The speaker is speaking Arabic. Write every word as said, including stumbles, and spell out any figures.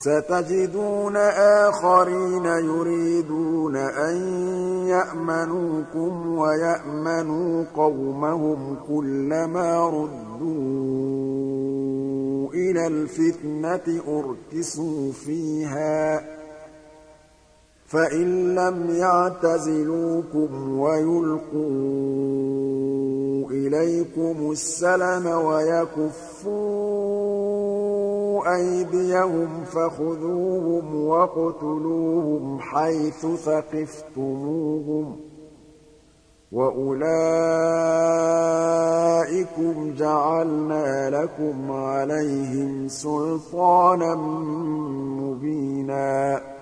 سَتَجِدُونَ آخَرِينَ يُرِيدُونَ أَن يَأْمَنُوكُمْ وَيَأْمَنُوا قَوْمَهُمْ كُلَّمَا رُدُّوا إِلَى الْفِتْنَةِ أُرْكِسُوا فِيهَا فَإِن لَّمْ يَعْتَزِلُوكُمْ وَيُلْقُوا إِلَيْكُمُ السَّلَمَ وَيَكُفُّوا أَيْدِيَهُمْ فَخُذُوهُمْ وَاقْتُلُوهُمْ حَيْثُ ثَقِفْتُمُوهُمْ ۚ وَأُولَٰئِكُمْ جَعَلْنَا لَكُمْ عَلَيْهِمْ سُلْطَانًا مُّبِينًا